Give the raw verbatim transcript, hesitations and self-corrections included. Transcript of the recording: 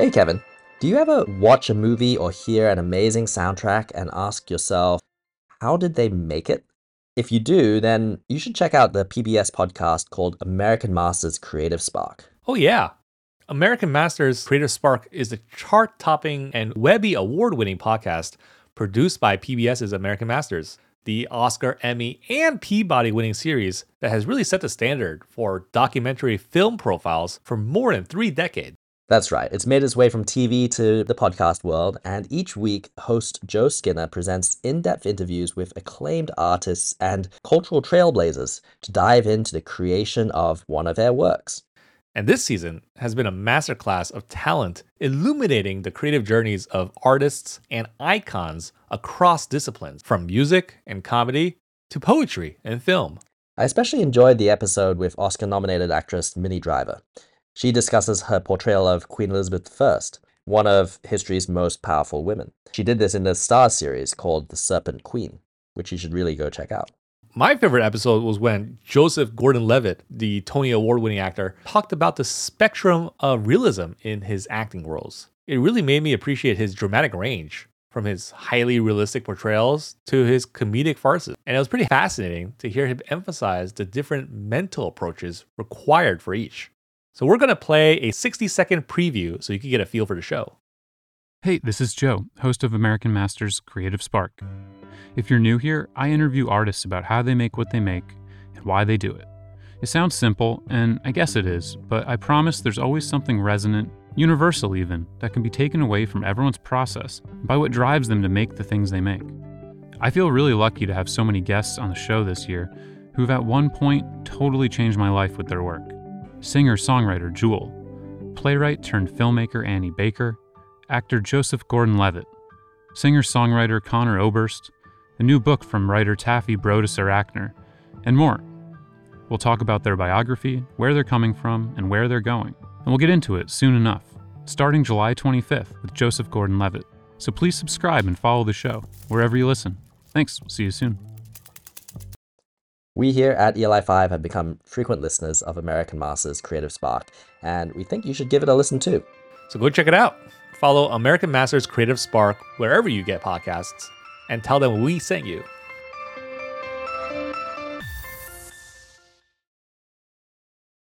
Hey Kevin, do you ever watch a movie or hear an amazing soundtrack and ask yourself, how did they make it? If you do, then you should check out the P B S podcast called American Masters Creative Spark. Oh, yeah. American Masters Creative Spark is a chart-topping and Webby award-winning podcast produced by PBS's American Masters, the Oscar, Emmy, and Peabody-winning series that has really set the standard for documentary film profiles for more than three decades. That's right, it's made its way from T V to the podcast world, and each week, host Joe Skinner presents in-depth interviews with acclaimed artists and cultural trailblazers to dive into the creation of one of their works. And this season has been a masterclass of talent illuminating the creative journeys of artists and icons across disciplines, from music and comedy to poetry and film. I especially enjoyed the episode with Oscar-nominated actress Minnie Driver. She discusses her portrayal of Queen Elizabeth the First, one of history's most powerful women. She did this in the Starz series called The Serpent Queen, which you should really go check out. My favorite episode was when Joseph Gordon-Levitt, the Tony Award-winning actor, talked about the spectrum of realism in his acting roles. It really made me appreciate his dramatic range, from his highly realistic portrayals to his comedic farces. And it was pretty fascinating to hear him emphasize the different mental approaches required for each. So we're going to play a sixty second preview so you can get a feel for the show. Hey, this is Joe, host of American Masters Creative Spark. If you're new here, I interview artists about how they make what they make and why they do it. It sounds simple, and I guess it is, but I promise there's always something resonant, universal even, that can be taken away from everyone's process by what drives them to make the things they make. I feel really lucky to have so many guests on the show this year who've at one point totally changed my life with their work. Singer-songwriter Jewel, playwright turned filmmaker Annie Baker, actor Joseph Gordon-Levitt, singer-songwriter Connor Oberst, a new book from writer Taffy Brodesser-Akner, and more. We'll talk about their biography, where they're coming from, and where they're going. And we'll get into it soon enough, starting July twenty-fifth with Joseph Gordon-Levitt. So please subscribe and follow the show, wherever you listen. Thanks, see you soon. We here at E L I five have become frequent listeners of American Masters Creative Spark, and we think you should give it a listen too. So go check it out. Follow American Masters Creative Spark wherever you get podcasts and tell them we sent you.